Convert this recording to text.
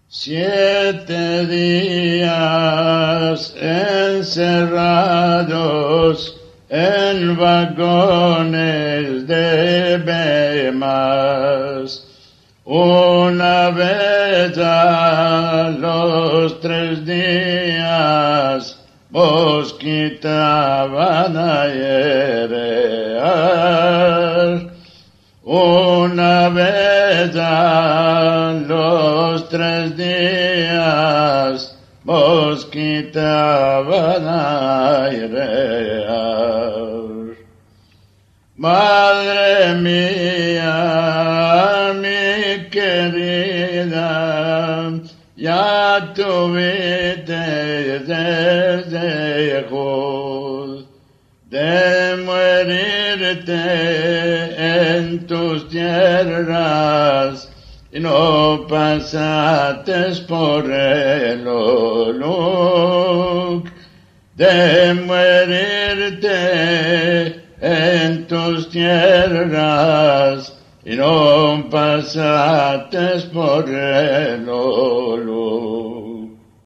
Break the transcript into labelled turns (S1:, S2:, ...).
S1: 7 días encerrados en vagones de Bemas. Una vez a los 3 días os quitaban a Yerear. Una vez a los 3 días os quitaban a Yerear. Madre mía, mi querida, ya tuviste desde Jud de morirte en tus tierras y no pasaste por el Oluk, de morirte en tus tierras y no pasaste por el Oluk.